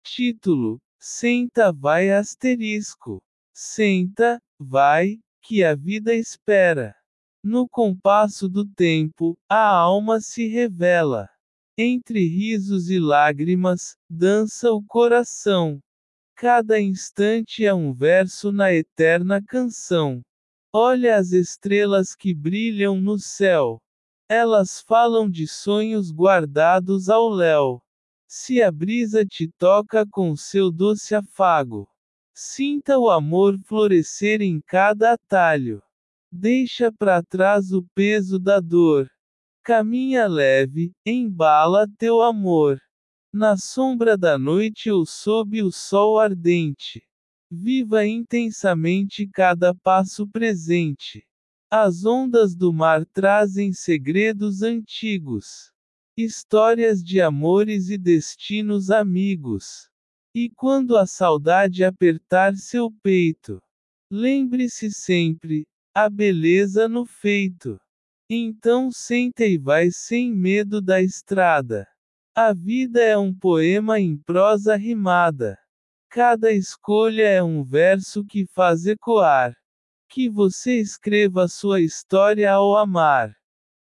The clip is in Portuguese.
Título: Senta vai asterisco. Senta, vai, que a vida espera. No compasso do tempo, a alma se revela. Entre risos e lágrimas, dança o coração. Cada instante é um verso na eterna canção. Olha as estrelas que brilham no céu. Elas falam de sonhos guardados ao léu. Se a brisa te toca com seu doce afago, sinta o amor florescer em cada atalho. Deixa pra trás o peso da dor. Caminha leve, embala teu amor. Na sombra da noite ou sob o sol ardente. Viva intensamente cada passo presente. As ondas do mar trazem segredos antigos. Histórias de amores e destinos amigos. E quando a saudade apertar seu peito, lembre-se sempre, a beleza no feito. Então senta e vai sem medo da estrada. A vida é um poema em prosa rimada. Cada escolha é um verso que faz ecoar. Que você escreva sua história ao amar.